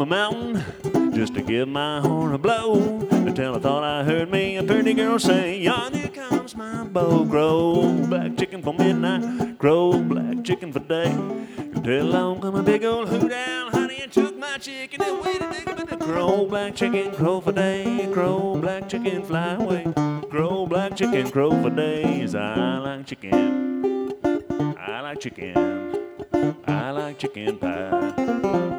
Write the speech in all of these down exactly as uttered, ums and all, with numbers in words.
from a mountain just to give my horn a blow, until I thought I heard me a pretty girl say, yonder comes my beau. Crow, black chicken for midnight, crow, black chicken for day, until along come a big old hoot owl, honey, and took my chicken and waited to dig. Crow, black chicken, crow for day, crow, black chicken, fly away. Crow, black chicken, crow for days. I like chicken, I like chicken, I like chicken pie.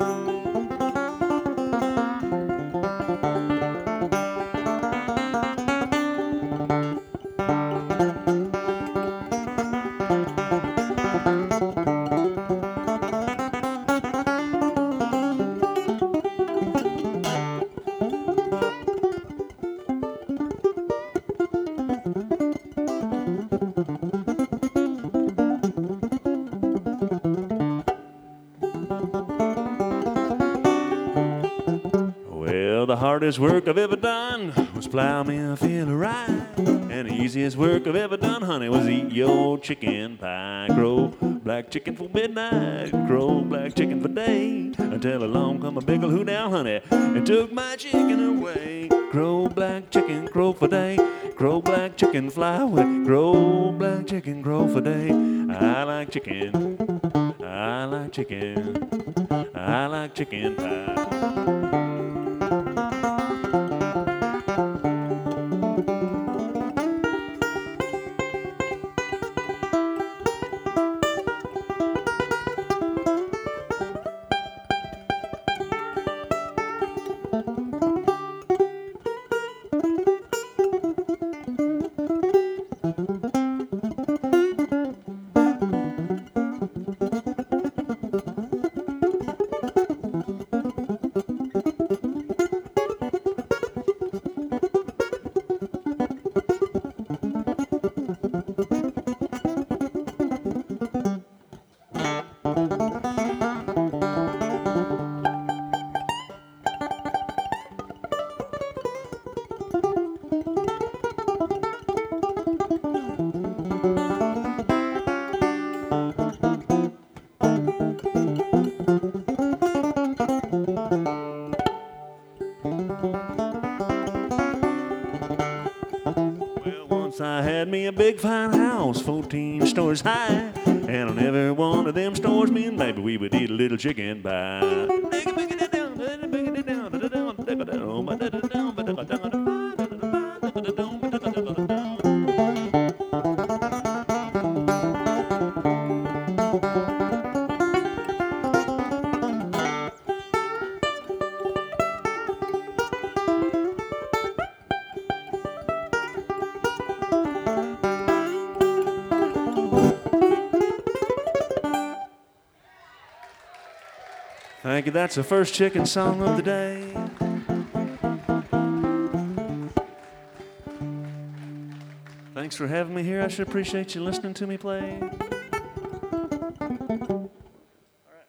Well, the hardest work I've ever done was plow me a field of rye, and the easiest work I've ever done, honey, was eat your chicken pie. Crow, black chicken for midnight, crow, black chicken for day, until along come a big ol' hoot owl, honey, and took my chicken away. Crow, black chicken, crow for day, crow, black chicken, fly away. Crow, black chicken, crow for day. I like chicken, I like chicken, I like chicken pie. I had me a big fine house, fourteen stories high, and on every one of them stores, me and baby, we would eat a little chicken pie. Thank you. That's the first chicken song of the day. Thanks for having me here. I sure appreciate you listening to me play. All right.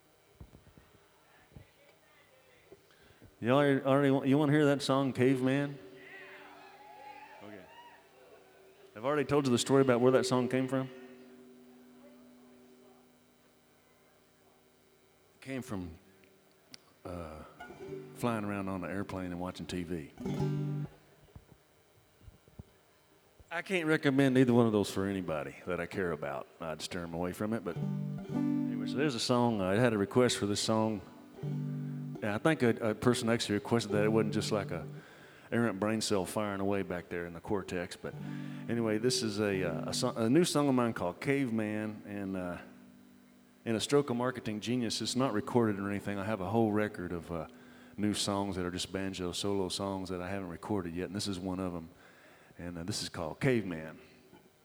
You already, already you want to hear that song, Caveman? Okay. I've already told you the story about where that song came from. Came from uh, flying around on an airplane and watching T V. I can't recommend either one of those for anybody that I care about. I'd steer them away from it. But anyway, so there's a song. I had a request for this song. And I think a, a person actually requested that it wasn't just like a errant brain cell firing away back there in the cortex. But anyway, this is a, a, song, a new song of mine called Caveman. And uh, in a stroke of marketing genius, it's not recorded or anything. I have a whole record of uh, new songs that are just banjo solo songs that I haven't recorded yet, and this is one of them. And uh, this is called Caveman.